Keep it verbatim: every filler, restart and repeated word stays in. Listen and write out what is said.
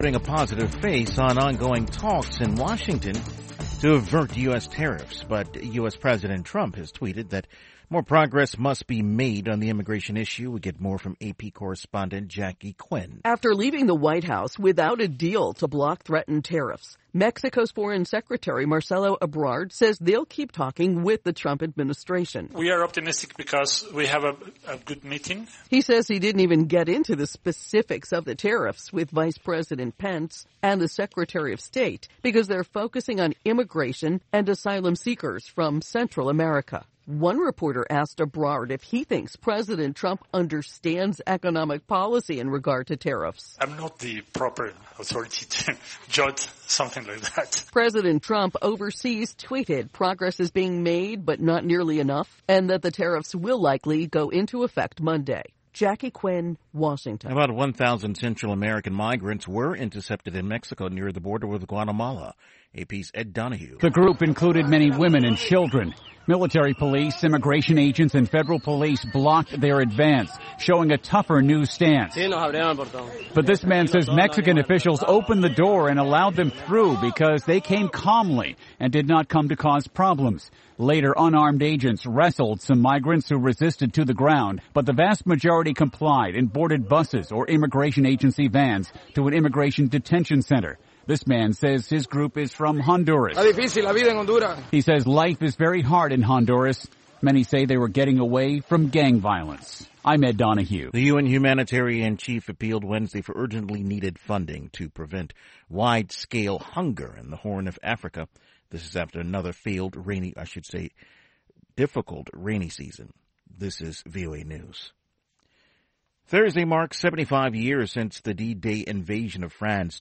putting a positive face on ongoing talks in Washington to avert U S tariffs. But U S President Trump has tweeted that more progress must be made on the immigration issue. We get more from A P correspondent Jackie Quinn. After leaving the White House without a deal to block threatened tariffs, Mexico's Foreign Secretary Marcelo Ebrard says they'll keep talking with the Trump administration. We are optimistic because we have a, a good meeting. He says he didn't even get into the specifics of the tariffs with Vice President Pence and the Secretary of State because they're focusing on immigration and asylum seekers from Central America. One reporter asked Ebrard if he thinks President Trump understands economic policy in regard to tariffs. I'm not the proper authority to judge something like that. President Trump overseas tweeted progress is being made, but not nearly enough, and that the tariffs will likely go into effect Monday. Jackie Quinn, Washington. About one thousand Central American migrants were intercepted in Mexico near the border with Guatemala. A P's Ed Donahue. The group included many women and children. Military police, immigration agents, and federal police blocked their advance, showing a tougher new stance. But this man says Mexican officials opened the door and allowed them through because they came calmly and did not come to cause problems. Later, unarmed agents wrestled some migrants who resisted to the ground, but the vast majority complied and boarded buses or immigration agency vans to an immigration detention center. This man says his group is from Honduras. He says life is very hard in Honduras. Many say they were getting away from gang violence. I'm Ed Donahue. The U N humanitarian chief appealed Wednesday for urgently needed funding to prevent wide-scale hunger in the Horn of Africa. This is after another failed rainy, I should say, difficult rainy season. This is V O A News. Thursday marks seventy-five years since the D-Day invasion of France.